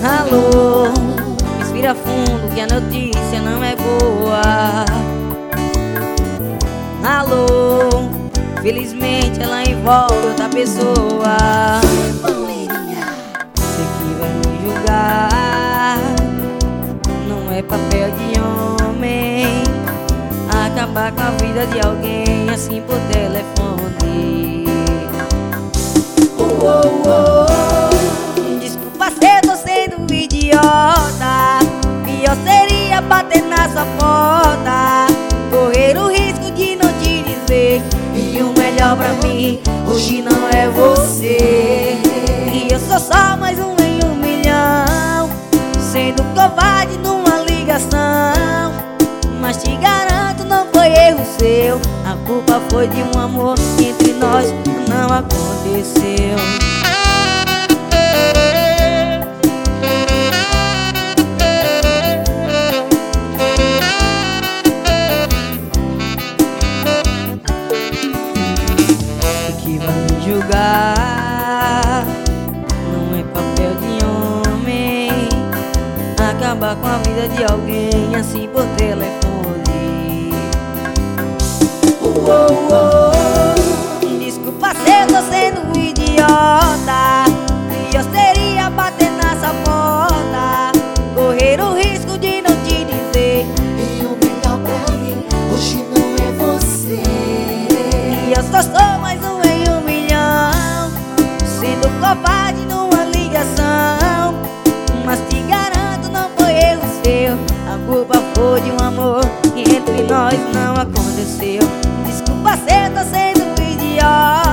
Alô, respira fundo que a notícia não é boa. Alô, felizmente ela envolve outra pessoa. Você que vai me julgar, não é papel de homem acabar com a vida de alguém assim por telefone. Desculpa se eu tô sendo idiota, pior seria bater na sua porta, correr o risco de não te dizer. E o melhor pra mim hoje não é você. E eu sou só mais um em 1 milhão, sendo covarde numa ligação. Mas te garanto, não foi erro seu, a culpa foi de um amor que entre nós não aconteceu. Que vai me julgar, não é papel de homem acabar com a vida de alguém assim por telefone. Desculpa se eu tô sendo idiota, pior seria bater na sua porta, correr o risco de não te dizer. E o melhor pra mim hoje não é você. E eu só sou mais um em 1 milhão, sendo covarde numa ligação. Mas te garanto, não foi erro seu, a culpa foi de um amor que entre nós não aconteceu. Desculpa se eu tô sendo idiota,